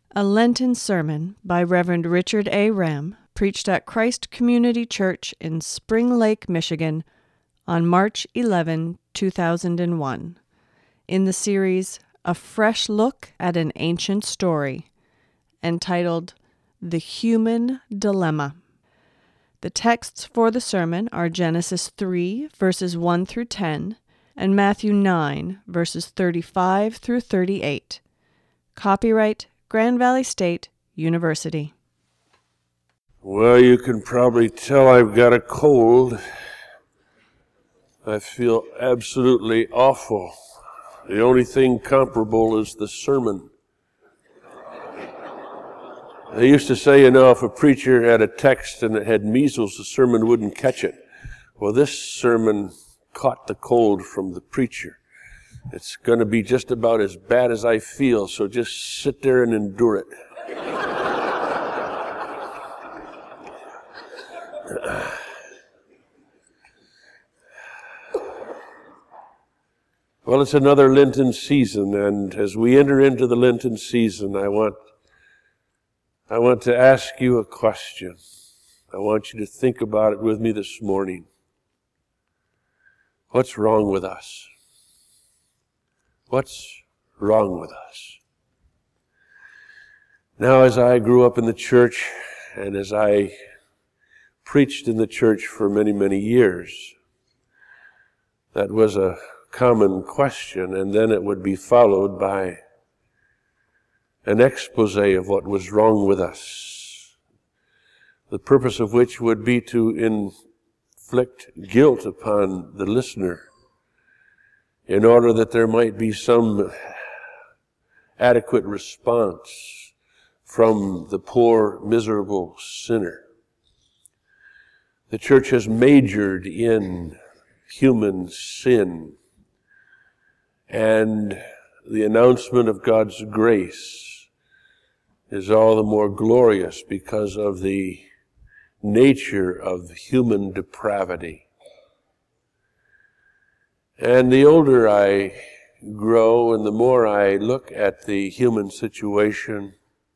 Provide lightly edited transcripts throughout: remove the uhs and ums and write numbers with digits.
A Lenten sermon by Reverend Richard A. Rem, preached at Christ Community Church in Spring Lake, Michigan, on March 11, 2001, in the series A Fresh Look at an Ancient Story, entitled The Human Dilemma. The texts for the sermon are Genesis 3, verses 1 through 10, and Matthew 9, verses 35 through 38. Copyright Grand Valley State University. Well, you can probably tell I've got a cold. I feel absolutely awful. The only thing comparable is the sermon. They used to say, if a preacher had a text and it had measles, the sermon wouldn't catch it. Well, this sermon caught the cold from the preacher. It's going to be just about as bad as I feel, so just sit there and endure it. Well, it's another Lenten season, and as we enter into the Lenten season, I want to ask you a question. I want you to think about it with me this morning. What's wrong with us? What's wrong with us? Now, as I grew up in the church, and as I preached in the church for many, many years, that was a common question, and then it would be followed by an expose of what was wrong with us, the purpose of which would be to inflict guilt upon the listener in order that there might be some adequate response from the poor, miserable sinner. The church has majored in human sin, and the announcement of God's grace is all the more glorious because of the nature of human depravity. And the older I grow and the more I look at the human situation,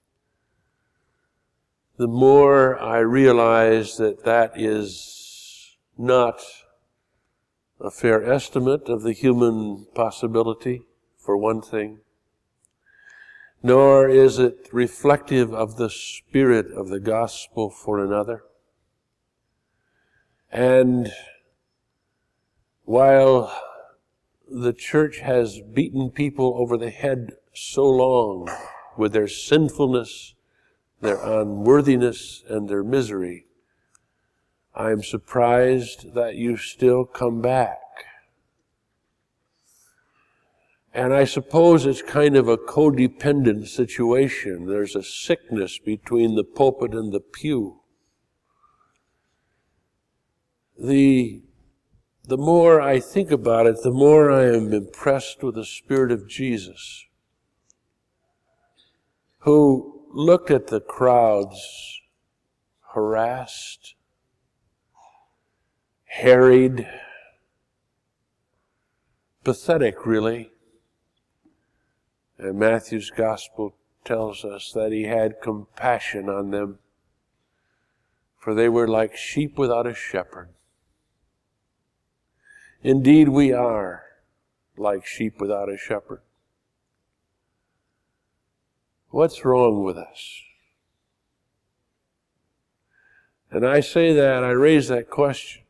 the more I realize that that is not a fair estimate of the human possibility, for one thing, nor is it reflective of the spirit of the gospel, for another. And while the church has beaten people over the head so long with their sinfulness, their unworthiness, and their misery, I'm surprised that you still come back. And I suppose it's kind of a codependent situation. There's a sickness between the pulpit and the pew. The more I think about it, the more I am impressed with the Spirit of Jesus, who looked at the crowds harassed, harried, pathetic, really. And Matthew's gospel tells us that he had compassion on them, for they were like sheep without a shepherd. Indeed, we are like sheep without a shepherd. What's wrong with us? And I say that, I raise that question,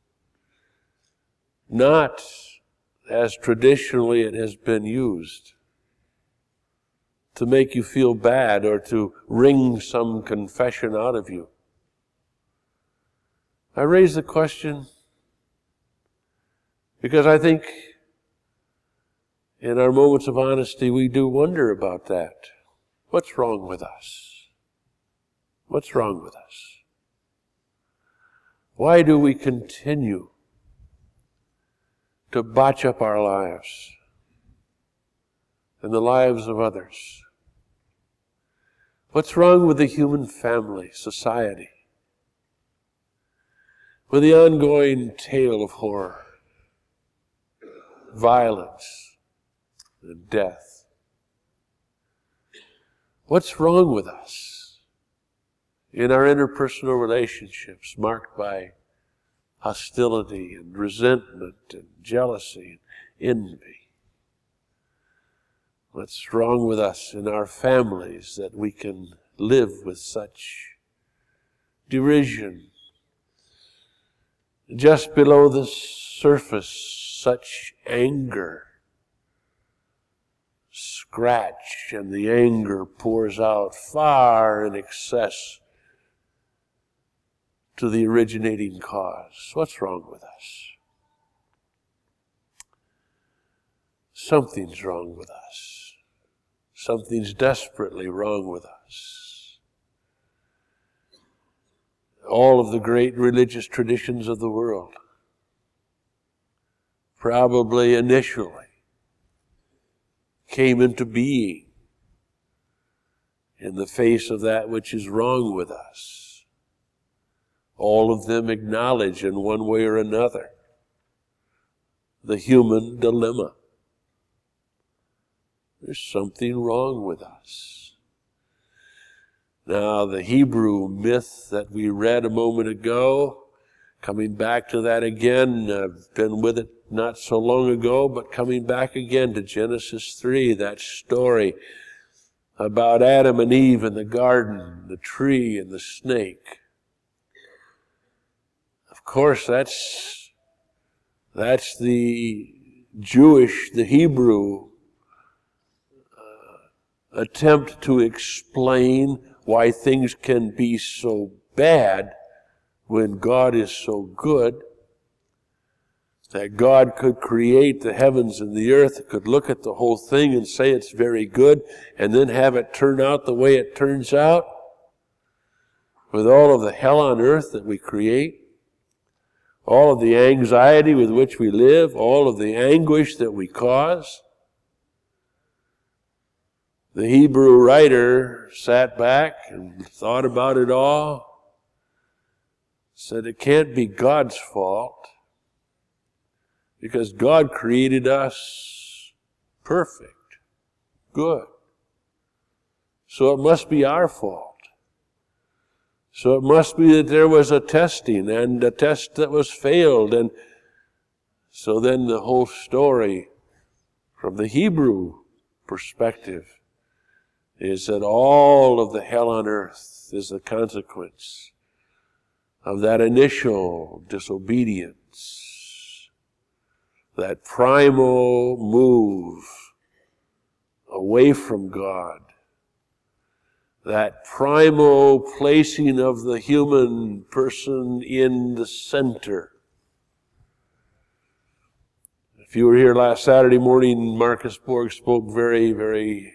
not as traditionally it has been used, to make you feel bad or to wring some confession out of you. I raise the question because I think in our moments of honesty we do wonder about that. What's wrong with us? What's wrong with us? Why do we continue to botch up our lives and the lives of others? What's wrong with the human family, society, with the ongoing tale of horror, violence, and death? What's wrong with us in our interpersonal relationships marked by hostility and resentment and jealousy and envy? What's wrong with us in our families that we can live with such derision? Just below the surface, such anger. Scratch, and the anger pours out far in excess to the originating cause. What's wrong with us? Something's wrong with us. Something's desperately wrong with us. All of the great religious traditions of the world, probably initially, came into being in the face of that which is wrong with us. All of them acknowledge in one way or another the human dilemma. There's something wrong with us. Now, the Hebrew myth that we read a moment ago, coming back to that again, I've been with it not so long ago, but coming back again to Genesis 3, that story about Adam and Eve in the garden, the tree and the snake. Of course, that's the Jewish, the Hebrew attempt to explain why things can be so bad when God is so good. That God could create the heavens and the earth, could look at the whole thing and say it's very good, and then have it turn out the way it turns out, with all of the hell on earth that we create, all of the anxiety with which we live, all of the anguish that we cause. The Hebrew writer sat back and thought about it all, said it can't be God's fault, because God created us perfect, good. So it must be our fault. So it must be that there was a testing and a test that was failed. And so then the whole story from the Hebrew perspective is that all of the hell on earth is the consequence of that initial disobedience. That primal move away from God, that primal placing of the human person in the center. If you were here last Saturday morning, Marcus Borg spoke very, very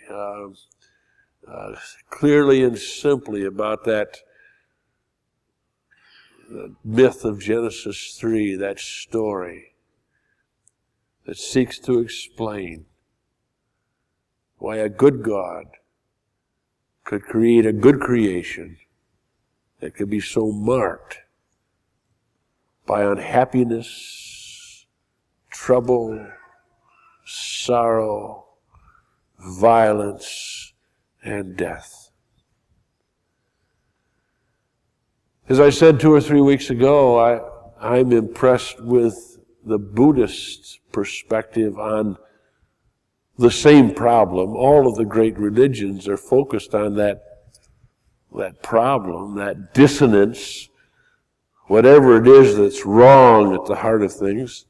clearly and simply about that myth of Genesis 3, that story that seeks to explain why a good God could create a good creation that could be so marked by unhappiness, trouble, sorrow, violence, and death. As I said 2 or 3 weeks ago, I'm impressed with the Buddhist perspective on the same problem. All of the great religions are focused on that problem, that dissonance, whatever it is that's wrong at the heart of things.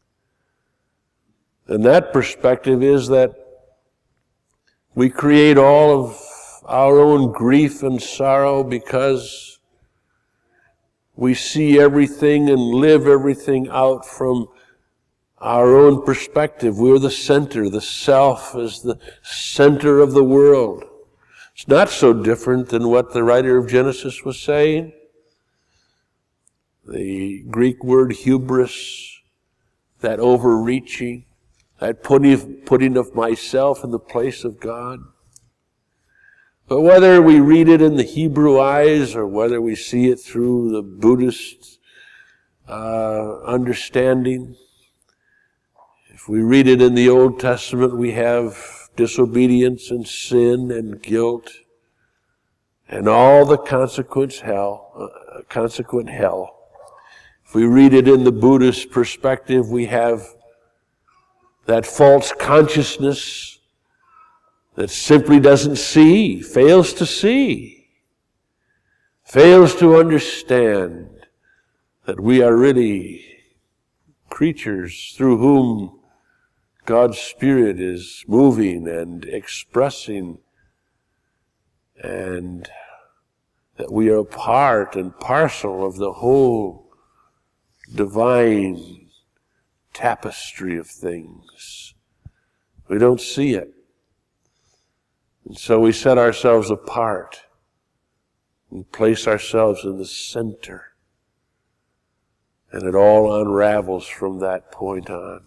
And that perspective is that we create all of our own grief and sorrow because we see everything and live everything out from our own perspective. We're the center. The self is the center of the world. It's not so different than what the writer of Genesis was saying. The Greek word hubris, that overreaching, that putting of myself in the place of God. But whether we read it in the Hebrew eyes or whether we see it through the Buddhist understanding, if we read it in the Old Testament, we have disobedience and sin and guilt. and all the consequent hell. If we read it in the Buddhist perspective, we have that false consciousness that simply doesn't see, fails to understand that we are really creatures through whom God's Spirit is moving and expressing, and that we are a part and parcel of the whole divine tapestry of things. We don't see it. And so we set ourselves apart and place ourselves in the center. And it all unravels from that point on.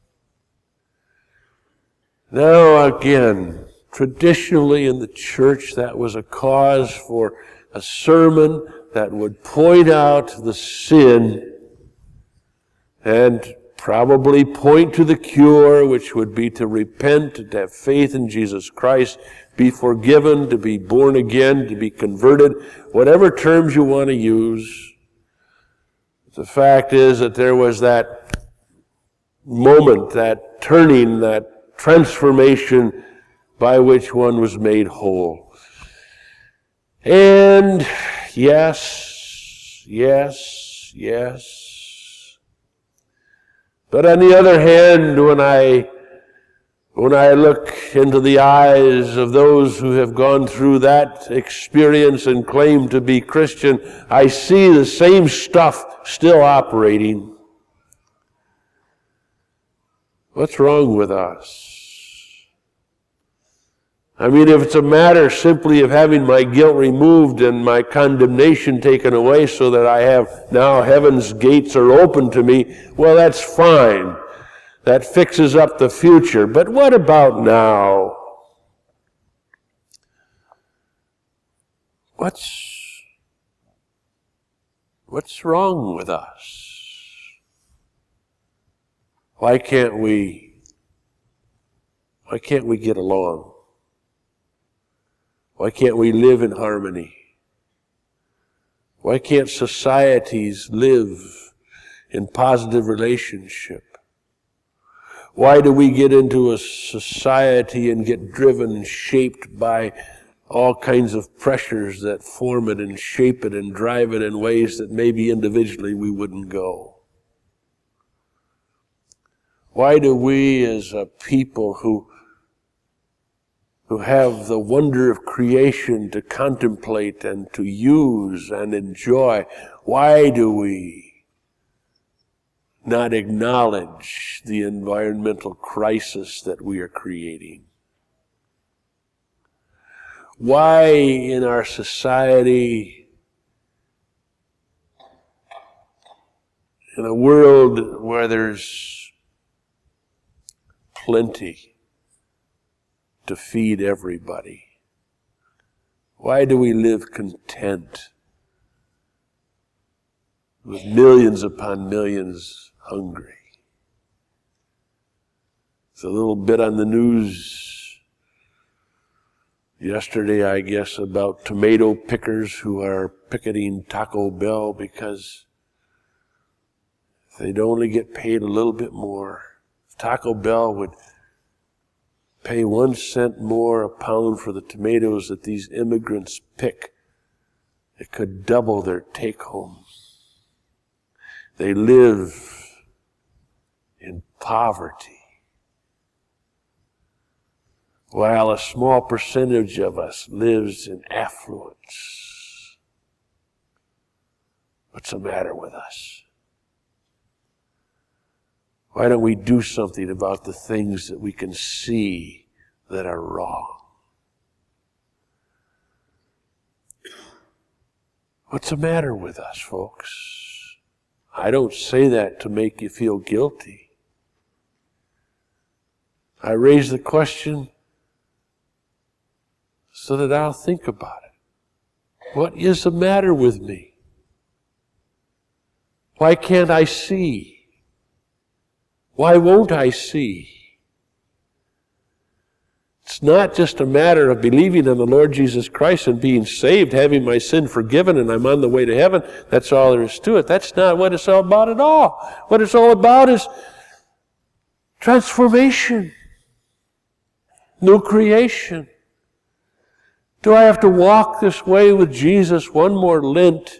Now again, traditionally in the church, that was a cause for a sermon that would point out the sin and probably point to the cure, which would be to repent, to have faith in Jesus Christ, be forgiven, to be born again, to be converted, whatever terms you want to use. The fact is that there was that moment, that turning, that transformation by which one was made whole. And yes. But on the other hand, when I look into the eyes of those who have gone through that experience and claim to be Christian, I see the same stuff still operating. What's wrong with us? I mean, if it's a matter simply of having my guilt removed and my condemnation taken away so that I have now heaven's gates are open to me, well, that's fine. That fixes up the future. But what about now? What's wrong with us? Why can't we get along? Why can't we live in harmony? Why can't societies live in positive relationship? Why do we get into a society and get driven and shaped by all kinds of pressures that form it and shape it and drive it in ways that maybe individually we wouldn't go? Why do we as a people who have the wonder of creation to contemplate and to use and enjoy, why do we not acknowledge the environmental crisis that we are creating? Why in our society, in a world where there's plenty to feed everybody, why do we live content with millions upon millions hungry? It's a little bit on the news yesterday, I guess, about tomato pickers who are picketing Taco Bell because they'd only get paid a little bit more. If Taco Bell would pay 1 cent more a pound for the tomatoes that these immigrants pick, it could double their take-home. They live in poverty, while a small percentage of us lives in affluence. What's the matter with us? Why don't we do something about the things that we can see that are wrong? What's the matter with us, folks? I don't say that to make you feel guilty. I raise the question so that I'll think about it. What is the matter with me? Why can't I see? Why won't I see? It's not just a matter of believing on the Lord Jesus Christ and being saved, having my sin forgiven, and I'm on the way to heaven. That's all there is to it. That's not what it's all about at all. What it's all about is transformation, new creation. Do I have to walk this way with Jesus one more Lent,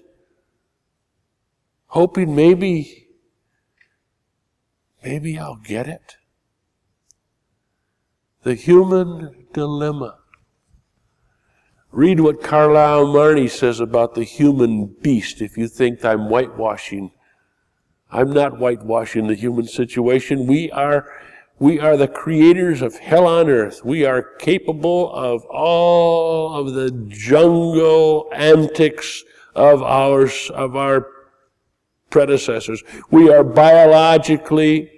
hoping maybe I'll get it? The human dilemma. Read what Carlyle Marney says about the human beast. If you think I'm whitewashing, I'm not whitewashing the human situation. We are the creators of hell on earth. We are capable of all of the jungle antics of our predecessors. We are biologically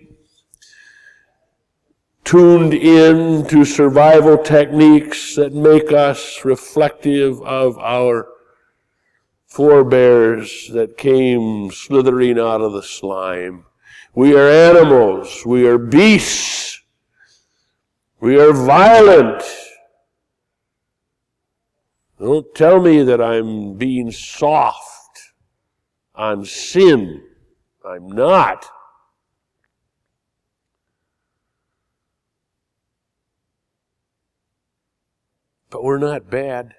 tuned in to survival techniques that make us reflective of our forebears that came slithering out of the slime. We are animals. We are beasts. We are violent. Don't tell me that I'm being soft on sin. I'm not. But we're not bad.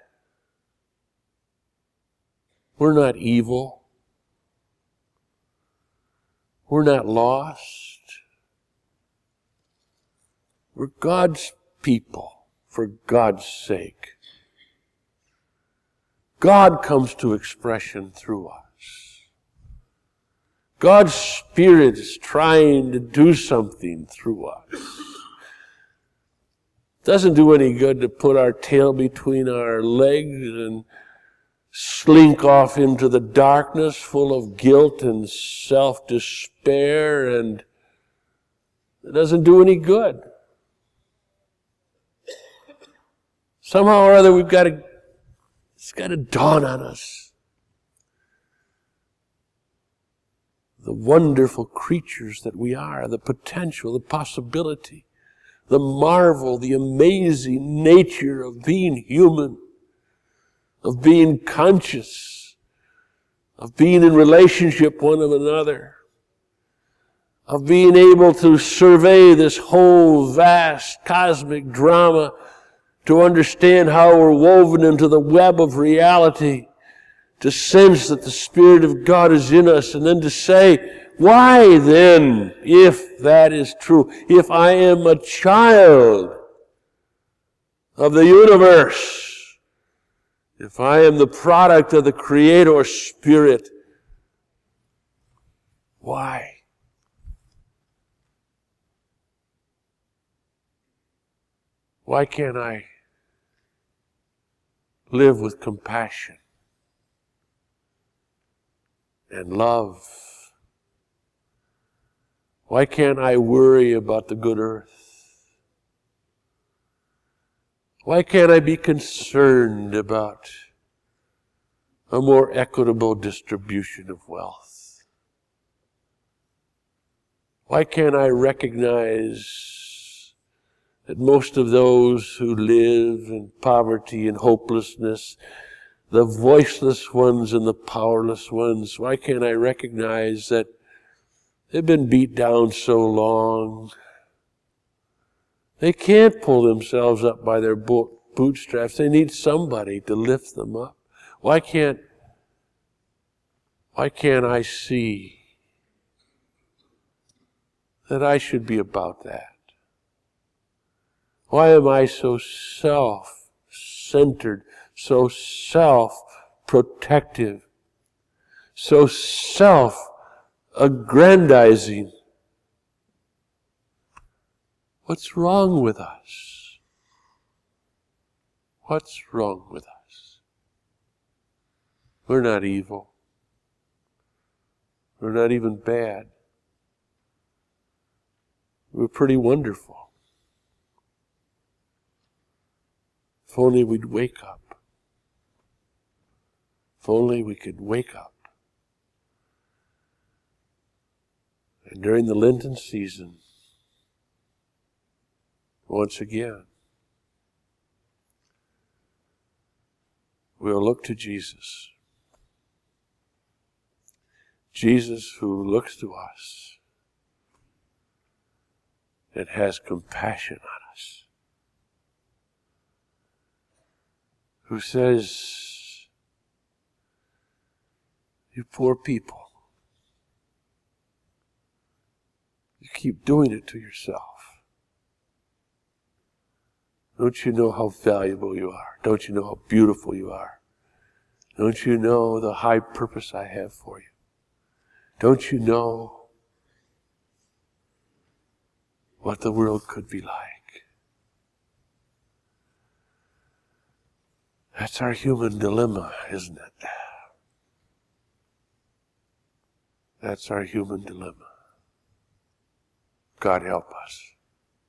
We're not evil. We're not lost. We're God's people, for God's sake. God comes to expression through us. God's Spirit is trying to do something through us. It doesn't do any good to put our tail between our legs and slink off into the darkness full of guilt and self-despair, and it doesn't do any good. Somehow or other it's got to dawn on us. The wonderful creatures that we are, the potential, the possibility, the marvel, the amazing nature of being human, of being conscious, of being in relationship one with another, of being able to survey this whole vast cosmic drama, to understand how we're woven into the web of reality, to sense that the Spirit of God is in us, and then to say, why then, if that is true, if I am a child of the universe, if I am the product of the Creator Spirit, why? Why can't I live with compassion and love? Why can't I worry about the good earth? Why can't I be concerned about a more equitable distribution of wealth? Why can't I recognize that most of those who live in poverty and hopelessness, the voiceless ones and the powerless ones, why can't I recognize that they've been beat down so long, they can't pull themselves up by their bootstraps. They need somebody to lift them up. Why can't I see that I should be about that? Why am I so self-centered, so self-protective, so self-aggrandizing? What's wrong with us? What's wrong with us? We're not evil. We're not even bad. We're pretty wonderful. If only we'd wake up. If only we could wake up. And during the Lenten season, once again, we'll look to Jesus. Jesus who looks to us and has compassion on us. Who says, you poor people, you keep doing it to yourself. Don't you know how valuable you are? Don't you know how beautiful you are? Don't you know the high purpose I have for you? Don't you know what the world could be like? That's our human dilemma, isn't it? That's our human dilemma. God help us.